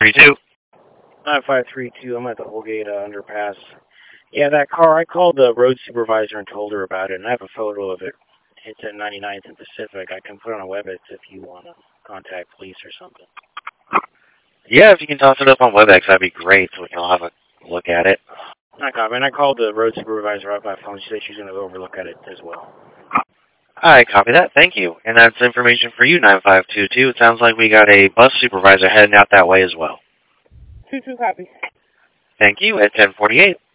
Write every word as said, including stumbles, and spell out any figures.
three two. nine five three two, I'm at the Holgate uh, underpass. Yeah, that car, I called the road supervisor and told her about it, and I have a photo of it. It's at ninety-ninth and Pacific. I can put it on a WebEx if you want to contact police or something. Yeah, if you can toss it up on WebEx, that'd be great, so we can all have a look at it. I copy, and I called the road supervisor up by phone. She said she's going to go overlook at it as well. I copy that. Thank you. And that's information for you, nine five two two. It sounds like we got a bus supervisor heading out that way as well. two two copy. Thank you at ten forty-eight.